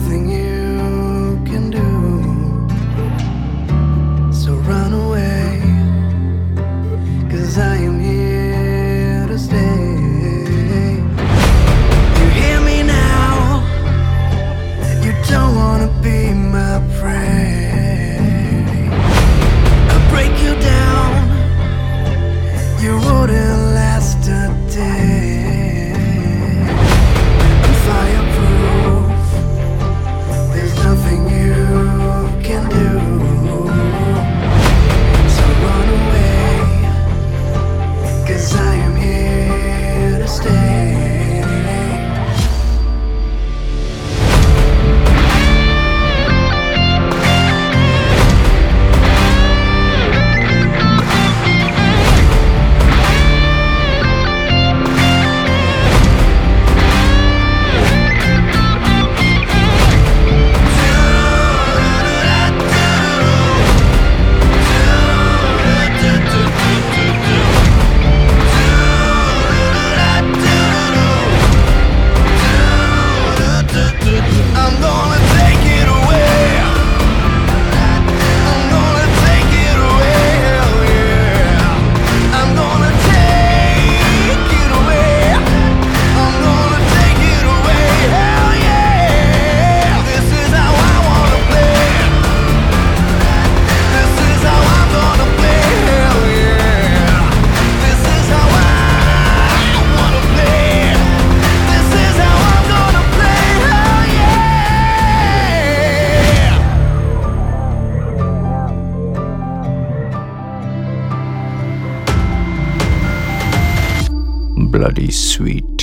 nothing you can do. So run away, 'cause I am here to stay. You hear me now? You don't wanna be my prey. I'll break you down. You wouldn't last a day. I'm fireproof. There's nothing you can do. So run away, 'cause I am here to stay. I'm gonna take it away. I'm gonna take it away, hell yeah. I'm gonna take it away. I'm gonna take it away, hell yeah. This is how I wanna play. This is how I'm gonna play, hell yeah. This is how I wanna play. This is how I'm gonna play, hell yeah. Bloody sweet